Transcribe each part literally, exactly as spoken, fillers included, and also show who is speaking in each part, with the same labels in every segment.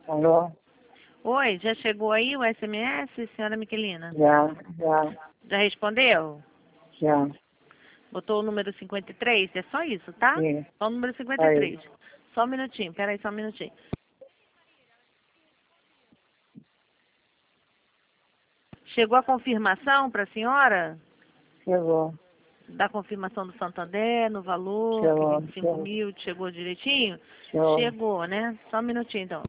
Speaker 1: Alô?
Speaker 2: Oi, já chegou aí o S M S, senhora Miquelina?
Speaker 1: Já, já,
Speaker 2: Já respondeu?
Speaker 1: já.
Speaker 2: Botou o número cinquenta e três? É só isso, tá?
Speaker 1: Sim.
Speaker 2: Só o número cinquenta e
Speaker 1: Aí.
Speaker 2: três. Só um minutinho, peraí, só um minutinho. Chegou a confirmação para a senhora?
Speaker 1: Chegou.
Speaker 2: Da confirmação do Santander, no valor, que
Speaker 1: Chegou.
Speaker 2: vinte e cinco
Speaker 1: Chegou.
Speaker 2: mil, chegou direitinho?
Speaker 1: Chegou.
Speaker 2: Chegou, né? Só um minutinho, então.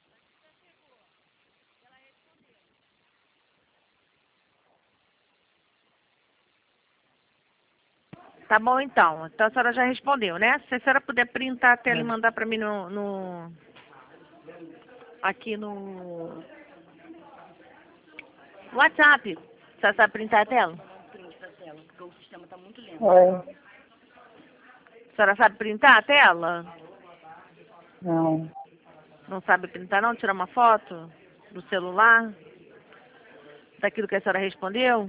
Speaker 2: Tá bom, então. Então a senhora já respondeu, né? Se a senhora puder printar a tela e mandar para mim no, no... aqui no WhatsApp. A senhora sabe printar a tela?
Speaker 1: Oi.
Speaker 2: A senhora sabe printar a tela?
Speaker 1: Não.
Speaker 2: Não sabe printar não? Tirar uma foto do celular? Daquilo que a senhora respondeu?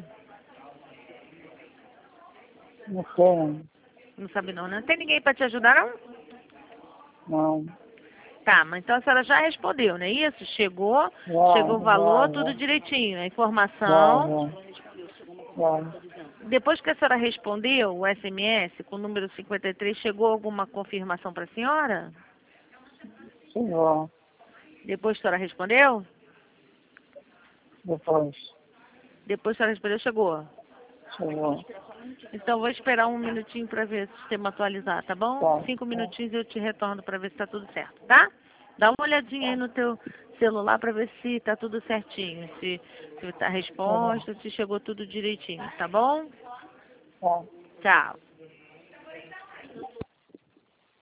Speaker 1: Não sei.
Speaker 2: Não sabe não, né? Não tem ninguém para te ajudar, não?
Speaker 1: Não.
Speaker 2: Tá, mas então a senhora já respondeu, não é isso? Chegou,
Speaker 1: Já,
Speaker 2: chegou o valor,
Speaker 1: já,
Speaker 2: tudo
Speaker 1: já.
Speaker 2: direitinho. A
Speaker 1: Já,
Speaker 2: informação.
Speaker 1: já. Já.
Speaker 2: Depois que a senhora respondeu o S M S com o número cinquenta e três, chegou alguma confirmação para a senhora?
Speaker 1: Chegou.
Speaker 2: Depois que a senhora respondeu?
Speaker 1: Depois.
Speaker 2: Depois que a senhora respondeu, chegou.
Speaker 1: Chegou.
Speaker 2: Então vou esperar um minutinho para ver o sistema atualizar, tá bom?
Speaker 1: Tá.
Speaker 2: Cinco
Speaker 1: Tá.
Speaker 2: minutinhos eu te retorno para ver se está tudo certo, tá? Dá uma olhadinha aí no teu celular para ver se está tudo certinho, se, se a resposta, se chegou tudo direitinho, tá bom?
Speaker 1: Tá.
Speaker 2: Tchau.